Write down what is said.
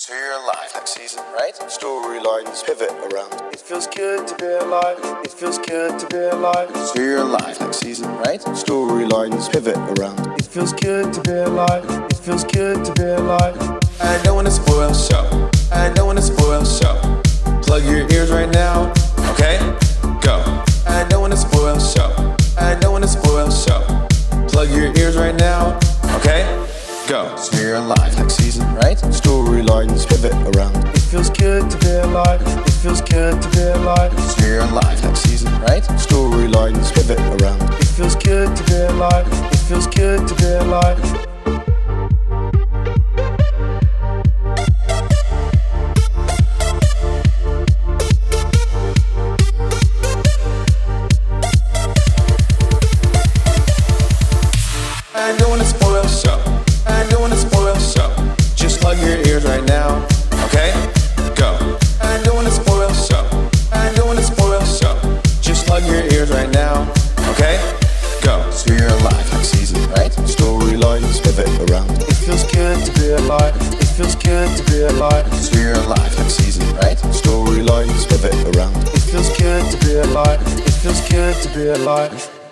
So you're alive next season, right? Storylines pivot around. It feels good to be alive. It feels good to be alive. So you're alive next season, right? Storylines pivot around. It feels good to be alive. It feels good to be alive. I don't wanna spoil show. I don't wanna spoil show. Plug your ears right now, okay? Go. I don't wanna spoil show. I don't wanna spoil show. Plug your ears right now, okay? Go. So you're alive next season, right? Storylines pivot around. It feels good to be alive. It feels good to be alive. So you're alive next season, right? Storylines pivot around. It feels good to be alive. It feels good to be alive. I don't wanna spoil show. I don't wanna spoil show. Just plug your ears right now, okay? Go. I don't wanna spoil show. I don't wanna spoil show. Just plug your ears right now, okay? Go. So you're alive next season, right? Storylines pivot around. It feels good to be alive. It feels good to be alive. So you're alive next season, right? Storylines pivot around. It feels good to be alive. It feels good to be alive.